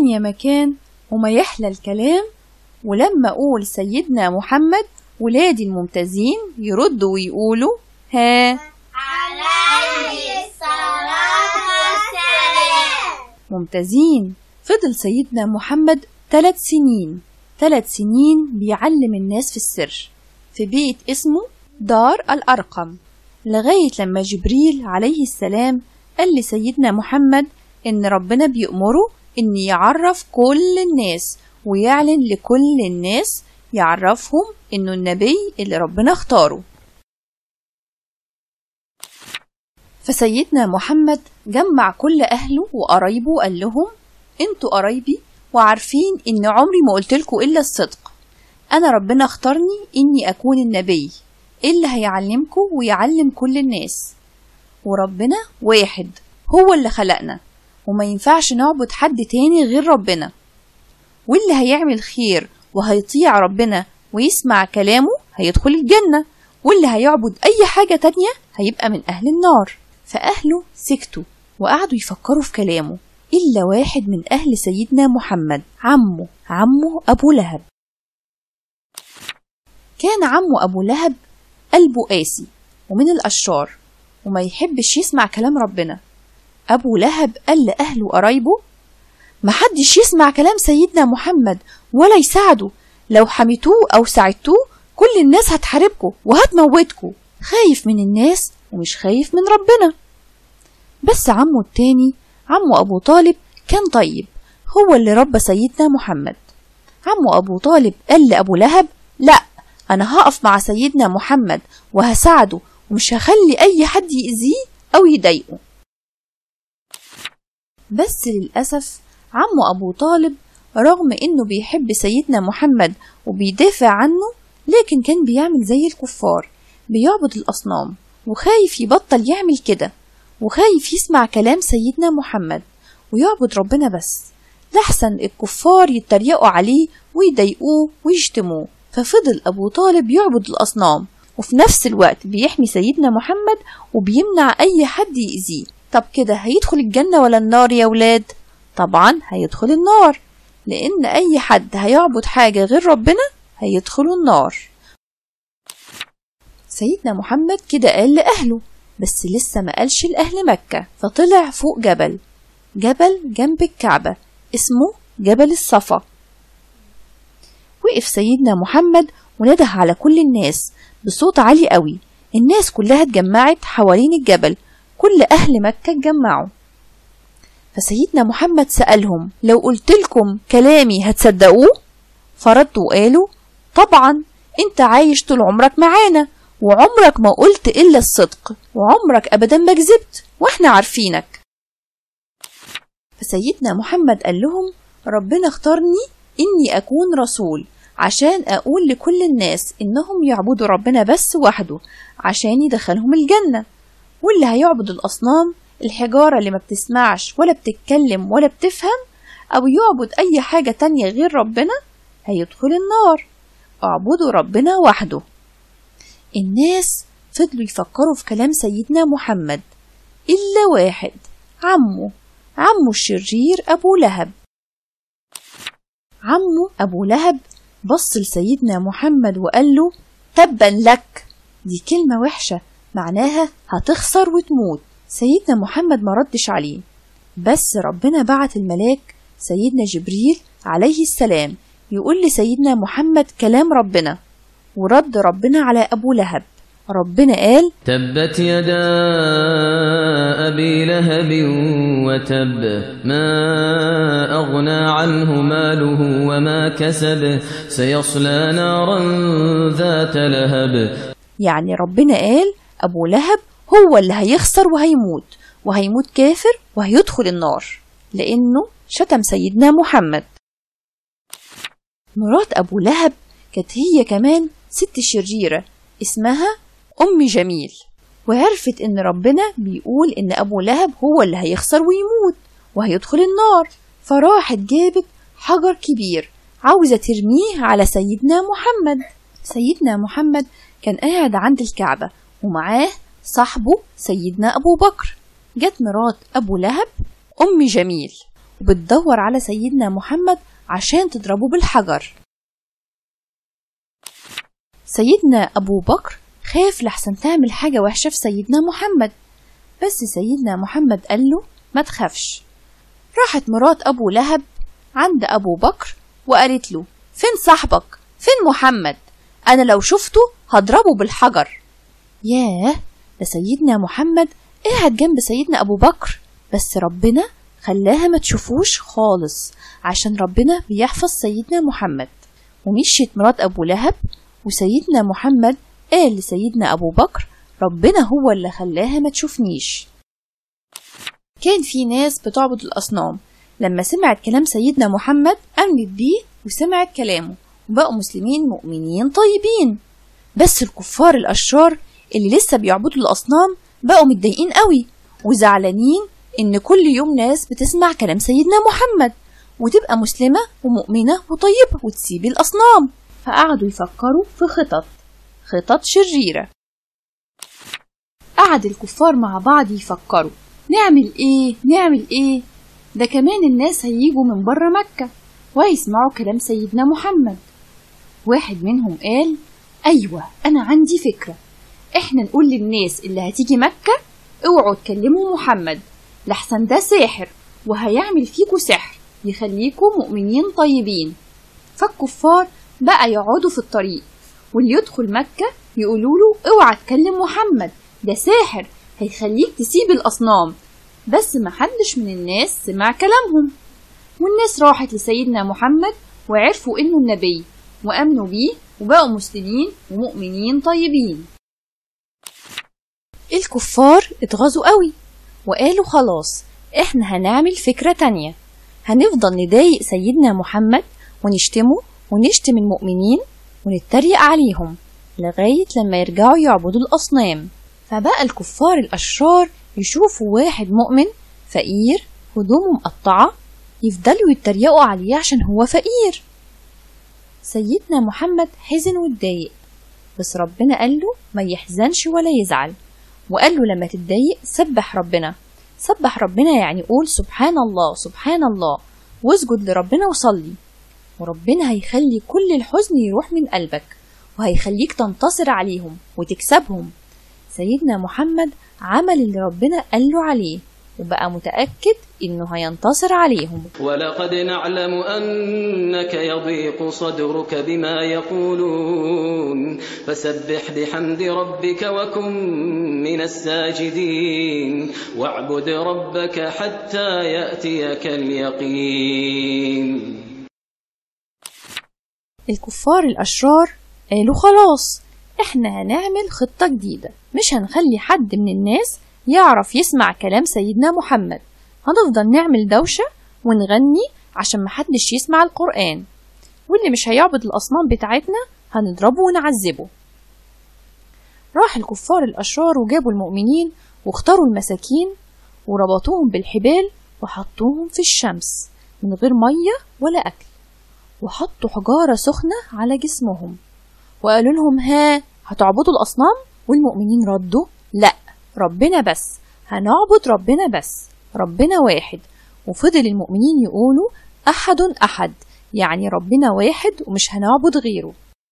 كان يا مكان وما يحلى الكلام، ولما أقول سيدنا محمد ولادي الممتازين يردوا ويقولوا ها عليه الصلاة والسلام. ممتازين. فضل سيدنا محمد 3 سنين، 3 سنين بيعلم الناس في السر في بيت اسمه دار الأرقم، لغاية لما جبريل عليه السلام قال لسيدنا محمد إن ربنا بيأمره إن يعرف كل الناس ويعلن لكل الناس، يعرفهم إنه النبي اللي ربنا اختاره. فسيدنا محمد جمع كل أهله وقرايبه وقال لهم انتوا قرايبي وعارفين إن عمري ما قلتلكوا إلا الصدق. أنا ربنا اختارني إني أكون النبي اللي هيعلمكوا ويعلم كل الناس، وربنا واحد هو اللي خلقنا وما ينفعش نعبد حد تاني غير ربنا، واللي هيعمل خير وهيطيع ربنا ويسمع كلامه هيدخل الجنة، واللي هيعبد أي حاجة تانية هيبقى من أهل النار. فأهله سكتوا وقعدوا يفكروا في كلامه إلا واحد من أهل سيدنا محمد، عمه أبو لهب. كان عمه أبو لهب قلبه قاسي ومن الأشرار وما يحبش يسمع كلام ربنا. أبو لهب قال لأهله وقرايبه محدش يسمع كلام سيدنا محمد ولا يساعده، لو حميتوه أو ساعدتوه كل الناس هتحاربكوا وهتموتكوا، خايف من الناس ومش خايف من ربنا. بس عمه التاني عمه أبو طالب كان طيب، هو اللي ربى سيدنا محمد. عمه أبو طالب قال لأبو لهب لا، أنا هقف مع سيدنا محمد وهساعده ومش هخلي أي حد يأذيه أو يضايقه. بس للأسف عمه أبو طالب رغم إنه بيحب سيدنا محمد وبيدافع عنه، لكن كان بيعمل زي الكفار، بيعبد الأصنام وخايف يبطل يعمل كده، وخايف يسمع كلام سيدنا محمد ويعبد ربنا بس لحسن الكفار يتريقوا عليه ويضايقوه ويشتموه. ففضل أبو طالب يعبد الأصنام وفي نفس الوقت بيحمي سيدنا محمد وبيمنع أي حد يأذيه. طب كده هيدخل الجنة ولا النار يا ولاد؟ طبعا هيدخل النار، لأن أي حد هيعبد حاجة غير ربنا هيدخل النار. سيدنا محمد كده قال لأهله، بس لسه ما قالش لأهل مكة، فطلع فوق جبل جنب الكعبة اسمه جبل الصفا. وقف سيدنا محمد ونده على كل الناس بصوت عالي قوي، الناس كلها اتجمعت حوالين الجبل، كل أهل مكة اتجمعوا. فسيدنا محمد سألهم لو قلتلكم كلامي هتصدقوه؟ فردوا وقالوا طبعا، انت عايش طول عمرك معانا وعمرك ما قلت إلا الصدق وعمرك أبدا ما كذبت واحنا عارفينك. فسيدنا محمد قال لهم ربنا اختارني إني أكون رسول عشان أقول لكل الناس إنهم يعبدوا ربنا بس وحده عشان يدخلهم الجنة، واللي هيعبد الأصنام الحجارة اللي ما بتسمعش ولا بتتكلم ولا بتفهم أو يعبد أي حاجة تانية غير ربنا هيدخل النار. اعبدوا ربنا وحده. الناس فضلوا يفكروا في كلام سيدنا محمد إلا واحد، عمه الشرير أبو لهب. عمه أبو لهب بص لسيدنا محمد وقال له تبا لك، دي كلمة وحشة معناها هتخسر وتموت. سيدنا محمد ما ردش عليه، بس ربنا بعت الملاك سيدنا جبريل عليه السلام يقول لسيدنا محمد كلام ربنا، ورد ربنا على أبو لهب. ربنا قال تبت يدا أبي لهب وتب، ما أغنى عنه ماله وما كسب، سيصلى نارا ذات لهب. يعني ربنا قال أبو لهب هو اللي هيخسر وهيموت كافر وهيدخل النار لأنه شتم سيدنا محمد. مرات أبو لهب كانت هي كمان ست شريرة اسمها أم جميل، وعرفت إن ربنا بيقول إن أبو لهب هو اللي هيخسر ويموت وهيدخل النار، فراحت جابت حجر كبير عاوزة ترميه على سيدنا محمد. سيدنا محمد كان قاعد عند الكعبة ومعاه صاحبه سيدنا أبو بكر. جت مرات أبو لهب أم جميل وبتدور على سيدنا محمد عشان تضربه بالحجر. سيدنا أبو بكر خاف لحسن تعمل حاجة وحشة في سيدنا محمد، بس سيدنا محمد قال له ما تخافش. راحت مرات أبو لهب عند أبو بكر وقالت له فين صاحبك؟ فين محمد؟ أنا لو شفته هضربه بالحجر. ياه، ده سيدنا محمد قاعد جنب سيدنا أبو بكر، بس ربنا خلاها ما تشوفوش خالص عشان ربنا بيحفظ سيدنا محمد. ومشيت مرات أبو لهب، وسيدنا محمد قال لسيدنا أبو بكر ربنا هو اللي خلاها ما تشوفنيش. كان في ناس بتعبد الأصنام، لما سمعت كلام سيدنا محمد أمنت بيه وسمعت كلامه وبقوا مسلمين مؤمنين طيبين. بس الكفار الأشرار اللي لسه بيعبدوا الأصنام بقوا متضايقين قوي وزعلانين إن كل يوم ناس بتسمع كلام سيدنا محمد وتبقى مسلمة ومؤمنة وطيبة وتسيب الأصنام. فقعدوا يفكروا في خطط شريرة. قعد الكفار مع بعض يفكروا نعمل ايه؟ ده كمان الناس هيجوا من بره مكة ويسمعوا كلام سيدنا محمد. واحد منهم قال أيوة، أنا عندي فكرة، إحنا نقول للناس اللي هتيجي مكة اوعوا تكلموا محمد لحسن ده ساحر وهيعمل فيكوا سحر يخليكوا مؤمنين طيبين. فالكفار بقى يقعدوا في الطريق واللي يدخل مكة يقولوا له اوعى تكلم محمد، ده ساحر هيخليك تسيب الأصنام. بس محدش من الناس سمع كلامهم، والناس راحت لسيدنا محمد وعرفوا إنه النبي وأمنوا بيه وبقوا مسلمين ومؤمنين طيبين. الكفار اتغاظوا قوي وقالوا خلاص احنا هنعمل فكرة تانية، هنفضل نضايق سيدنا محمد ونشتمه ونشتم المؤمنين ونتريق عليهم لغاية لما يرجعوا يعبدوا الأصنام. فبقى الكفار الأشرار يشوفوا واحد مؤمن فقير هدومه مقطعة يفضلوا يتريقوا عليه عشان هو فقير. سيدنا محمد حزن واتضايق، بس ربنا قال له ما يحزنش ولا يزعل، وقال له لما تتضايق سبح ربنا يعني قول سبحان الله سبحان الله واسجد لربنا وصلي، وربنا هيخلي كل الحزن يروح من قلبك وهيخليك تنتصر عليهم وتكسبهم. سيدنا محمد عمل اللي ربنا قال له عليه وبقى متأكد إنه هينتصر عليهم. ولقد نعلم أنك يضيق صدرك بما يقولون فسبح بحمد ربك وكن من الساجدين واعبد ربك حتى يأتيك اليقين. الكفار الأشرار قالوا خلاص احنا هنعمل خطة جديدة، مش هنخلي حد من الناس يعرف يسمع كلام سيدنا محمد، هنفضل نعمل دوشة ونغني عشان محدش يسمع القرآن، واللي مش هيعبد الأصنام بتاعتنا هنضربه ونعذبه. راح الكفار الأشرار وجابوا المؤمنين واختاروا المساكين وربطوهم بالحبال وحطوهم في الشمس من غير مية ولا أكل، وحطوا حجارة سخنة على جسمهم وقالوا لهم ها هتعبدوا الأصنام؟ والمؤمنين ردوا لأ، ربنا بس، هنعبد ربنا بس، ربنا واحد. وفضل المؤمنين يقولوا أحد أحد، يعني ربنا واحد ومش هنعبد غيره.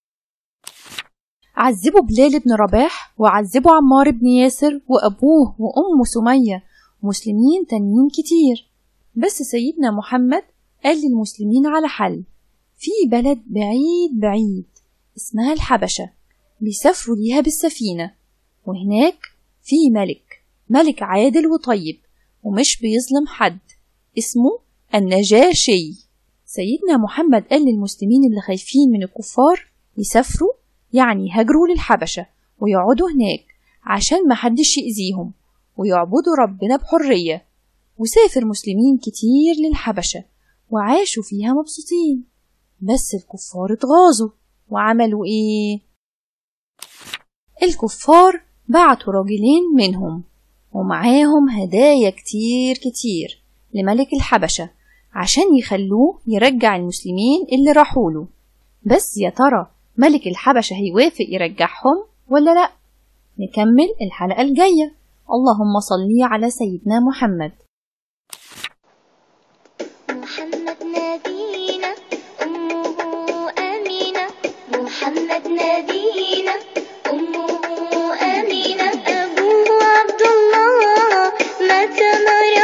عذبوا بلال بن رباح وعذبوا عمار بن ياسر وأبوه وأمه سمية ومسلمين تانيين كتير. بس سيدنا محمد قال للمسلمين على حل، في بلد بعيد اسمها الحبشة بيسافروا ليها بالسفينة، وهناك في ملك عادل وطيب ومش بيظلم حد اسمه النجاشي. سيدنا محمد قال للمسلمين اللي خايفين من الكفار يسافروا يعني يهاجروا للحبشة ويقعدوا هناك عشان محدش يأذيهم ويعبدوا ربنا بحرية. وسافر مسلمين كتير للحبشة وعاشوا فيها مبسوطين. بس الكفار اتغاظوا وعملوا ايه؟ الكفار بعتوا راجلين منهم ومعاهم هدايا كتير لملك الحبشة عشان يخلوه يرجع المسلمين اللي راحوله. بس يا ترى ملك الحبشة هيوافق يرجعهم ولا لأ؟ نكمل الحلقة الجاية. اللهم صل على سيدنا محمد. محمد نبينا أمه أمينة، محمد نبينا أمه أمينة، أبوه عبد الله مات مرة